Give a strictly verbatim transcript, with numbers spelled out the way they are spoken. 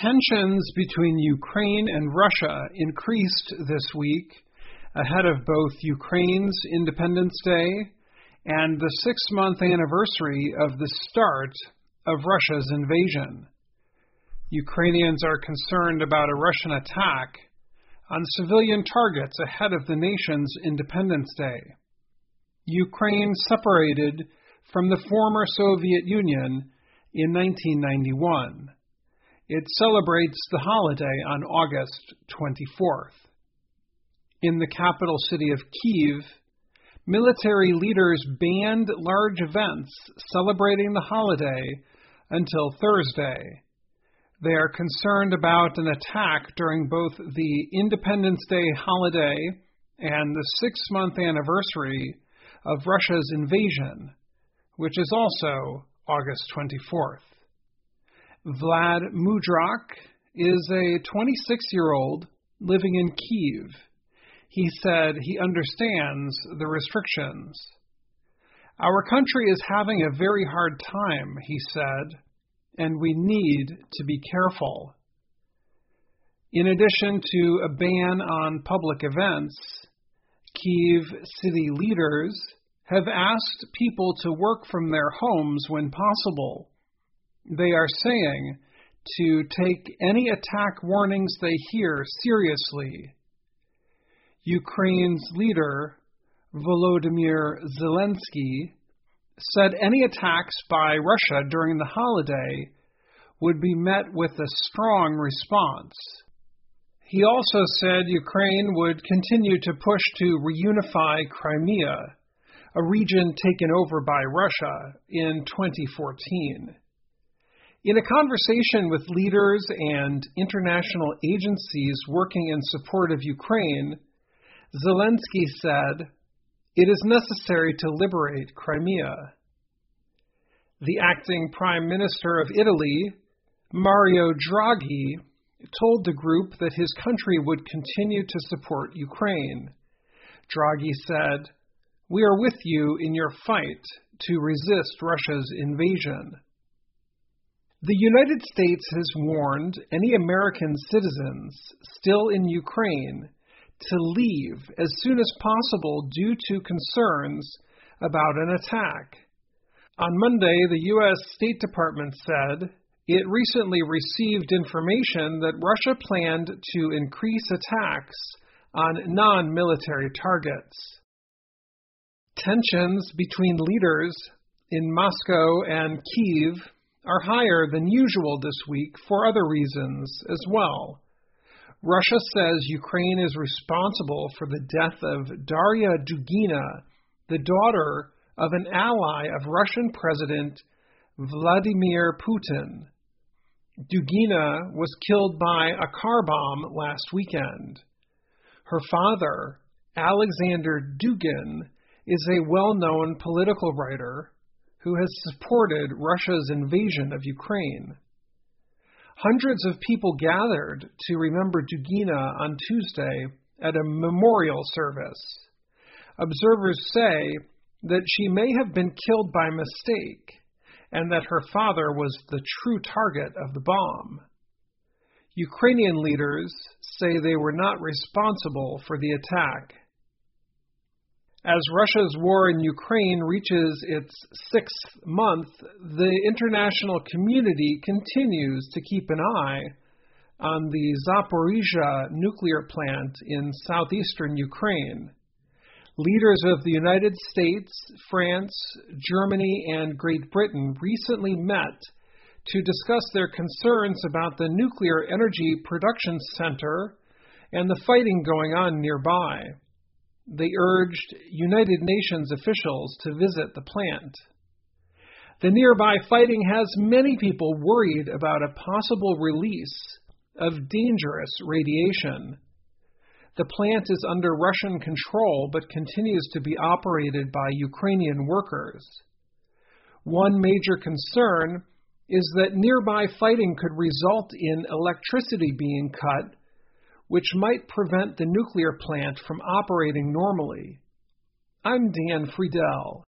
Tensions between Ukraine and Russia increased this week ahead of both Ukraine's Independence Day and the six-month anniversary of the start of Russia's invasion. Ukrainians are concerned about a Russian attack on civilian targets ahead of the nation's Independence Day. Ukraine separated from the former Soviet Union in nineteen ninety-one. It celebrates the holiday on August twenty-fourth. In the capital city of Kyiv, military leaders banned large events celebrating the holiday until Thursday. They are concerned about an attack during both the Independence Day holiday and the six-month anniversary of Russia's invasion, which is also August twenty-fourth. Vlad Mudrak is a twenty-six-year-old living in Kyiv. He said he understands the restrictions. Our country is having a very hard time, he said, and we need to be careful. In addition to a ban on public events, Kyiv city leaders have asked people to work from their homes when possible. They are saying to take any attack warnings they hear seriously. Ukraine's leader, Volodymyr Zelensky, said any attacks by Russia during the holiday would be met with a strong response. He also said Ukraine would continue to push to reunify Crimea, a region taken over by Russia in twenty fourteen. In a conversation with leaders and international agencies working in support of Ukraine, Zelensky said, "It is necessary to liberate Crimea." The acting Prime Minister of Italy, Mario Draghi, told the group that his country would continue to support Ukraine. Draghi said, "We are with you in your fight to resist Russia's invasion." The United States has warned any American citizens still in Ukraine to leave as soon as possible due to concerns about an attack. On Monday, the U S State Department said it recently received information that Russia planned to increase attacks on non-military targets. Tensions between leaders in Moscow and Kyiv are higher than usual this week for other reasons as well. Russia says Ukraine is responsible for the death of Daria Dugina, the daughter of an ally of Russian President Vladimir Putin. Dugina was killed by a car bomb last weekend. Her father, Alexander Dugin, is a well-known political writer who has supported Russia's invasion of Ukraine. Hundreds of people gathered to remember Dugina on Tuesday at a memorial service. Observers say that she may have been killed by mistake and that her father was the true target of the bomb. Ukrainian leaders say they were not responsible for the attack. As Russia's war in Ukraine reaches its sixth month, the international community continues to keep an eye on the Zaporizhzhia nuclear plant in southeastern Ukraine. Leaders of the United States, France, Germany, and Great Britain recently met to discuss their concerns about the nuclear energy production center and the fighting going on nearby. They urged United Nations officials to visit the plant. The nearby fighting has many people worried about a possible release of dangerous radiation. The plant is under Russian control but continues to be operated by Ukrainian workers. One major concern is that nearby fighting could result in electricity being cut, which might prevent the nuclear plant from operating normally. I'm Dan Friedel.